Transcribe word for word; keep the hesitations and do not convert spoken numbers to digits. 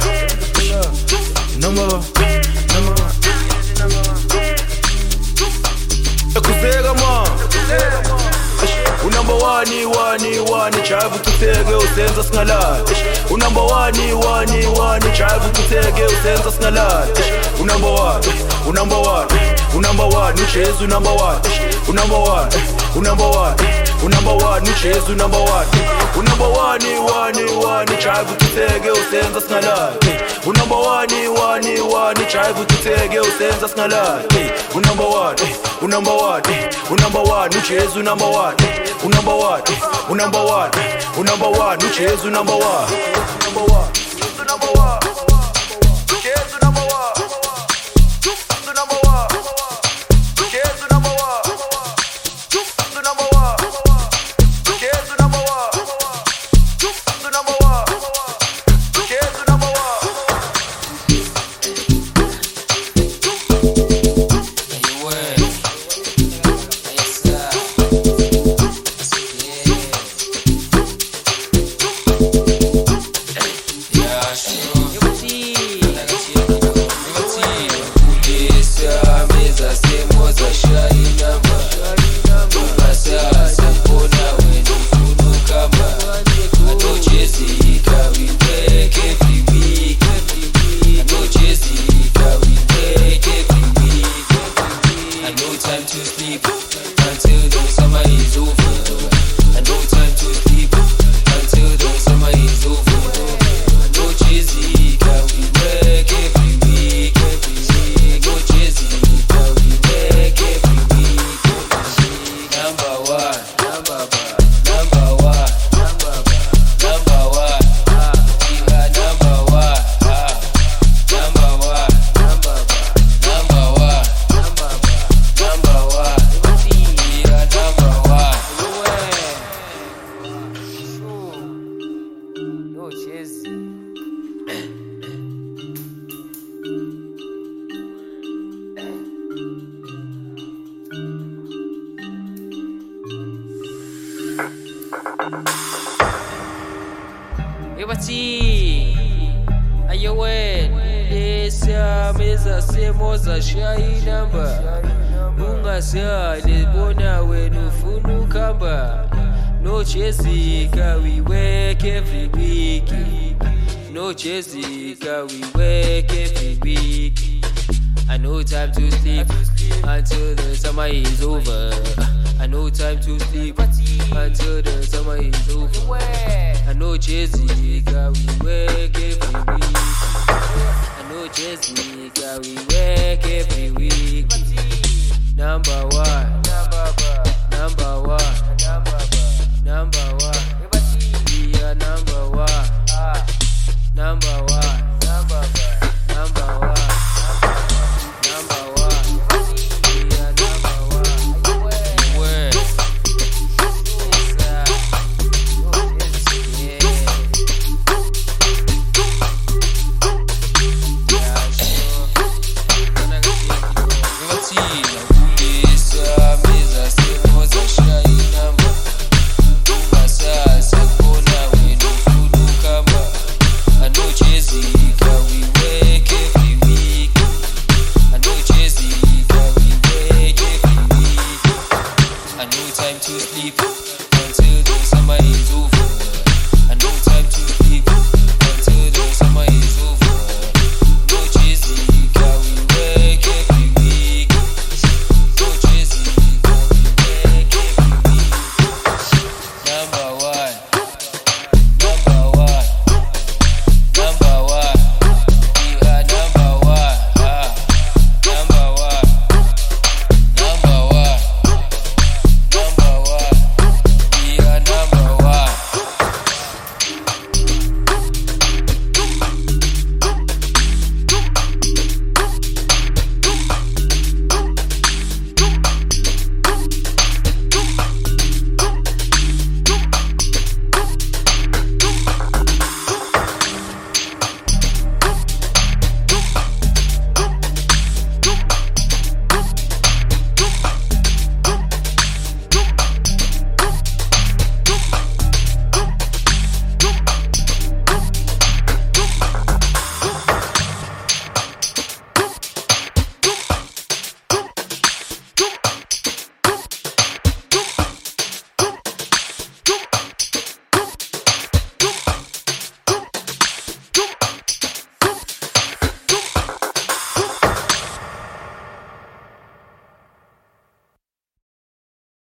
Number one, number one. Ekuzeka man. Unumber one, one, one. Drive ukutege usenza singalala. Unumber one, one, one. Drive ukutege usenza singalala. Unumber one, unumber one, unumber one. Ujesu number one, unumber one, unumber one, unumber one. Ujesu number one, unumber one, one, one. Drive ukutege usenza singalala. Unumber one, one, one. Drive ukutege usenza singalala. Unumber one, unumber one, unumber one. Ujesu number one, unumber one, unumber one, unumber one. Ujesu number one, number one, number one. Ujesu number one, number one. Ujesu number one, number one. Ujesu number one, number one. Ujesu number one. Ebati ayowen lesa meza semoza shai namba ungasa lebona wenu funu kamba no chezika we work every week no chezika we work every week I know time to sleep until the summer is over. I know time to sleep until the summer is over. I know Jessica, we work every week. I know Jessica, we work every week. Number one, number one, number one. We are number one, number one.